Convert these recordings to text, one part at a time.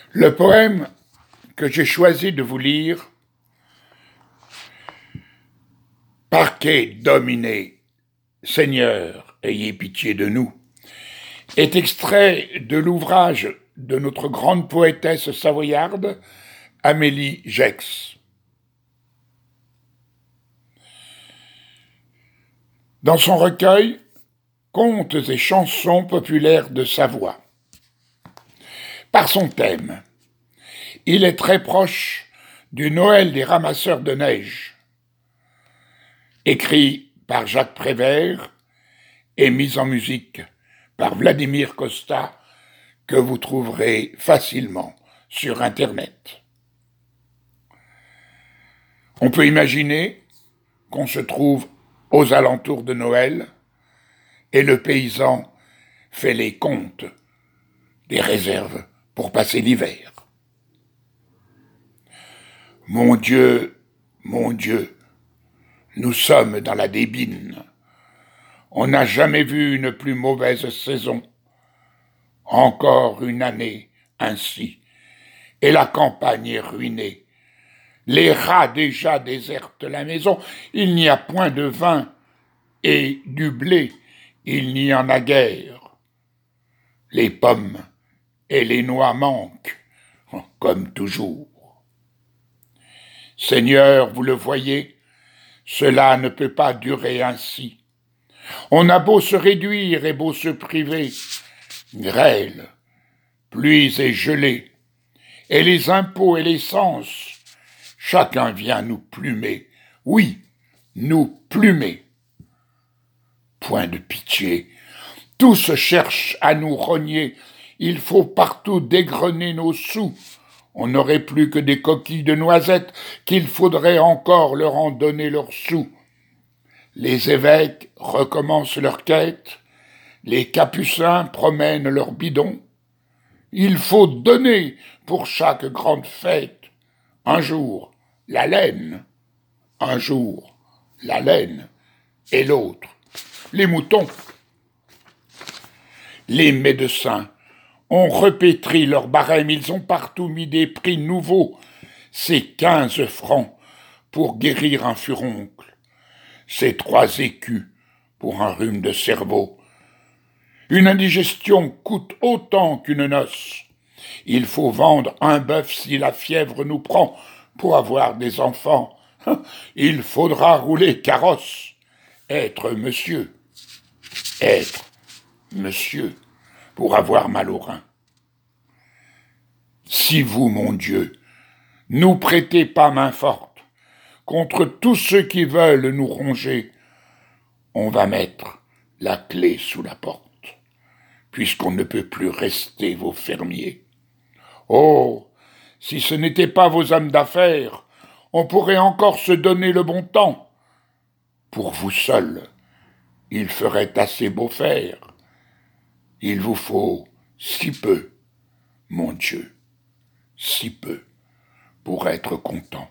Le poème que j'ai choisi de vous lire, Parquet dominé, Seigneur, ayez pitié de nous, est extrait de l'ouvrage de notre grande poétesse savoyarde, Amélie Gex. Dans son recueil, Contes et chansons populaires de Savoie. Par son thème, il est très proche du Noël des ramasseurs de neige, écrit par Jacques Prévert et mis en musique par Vladimir Costa, que vous trouverez facilement sur Internet. On peut imaginer qu'on se trouve aux alentours de Noël et le paysan fait les comptes des réserves pour passer l'hiver. Mon Dieu, nous sommes dans la débine. On n'a jamais vu une plus mauvaise saison. Encore une année ainsi, et la campagne est ruinée. Les rats déjà désertent la maison, il n'y a point de vin, et du blé, il n'y en a guère. Les pommes et les noix manquent, comme toujours. Seigneur, vous le voyez, cela ne peut pas durer ainsi. On a beau se réduire et beau se priver, grêle, pluies et gelées, et les impôts et l'essence, chacun vient nous plumer, oui, nous plumer. Point de pitié, tous cherchent à nous rogner, il faut partout dégrener nos sous, on n'aurait plus que des coquilles de noisettes qu'il faudrait encore leur en donner leurs sous. Les évêques recommencent leur quête, les capucins promènent leurs bidons. Il faut donner pour chaque grande fête. Un jour, la laine, un jour, la laine, et l'autre, les moutons. Les médecins ont repétri leur barème, ils ont partout mis des prix nouveaux. C'est 15 francs pour guérir un furoncle, c'est 3 écus pour un rhume de cerveau. Une indigestion coûte autant qu'une noce. Il faut vendre un bœuf si la fièvre nous prend pour avoir des enfants. Il faudra rouler carrosse, être monsieur pour avoir mal aux reins. Si vous, mon Dieu, nous prêtez pas main forte contre tous ceux qui veulent nous ronger, on va mettre la clé sous la porte, puisqu'on ne peut plus rester vos fermiers. Oh, si ce n'étaient pas vos hommes d'affaires, on pourrait encore se donner le bon temps. Pour vous seul, il ferait assez beau faire. Il vous faut si peu, mon Dieu, si peu, pour être content.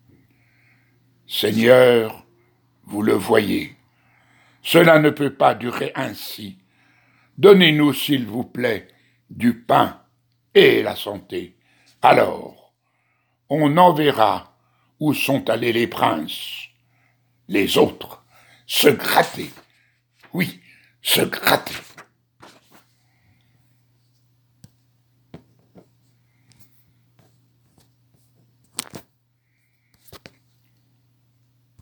Seigneur, vous le voyez, cela ne peut pas durer ainsi. Donnez-nous, s'il vous plaît, du pain et la santé. Alors, on en verra où sont allés les princes. Les autres, se gratter. Oui, se gratter.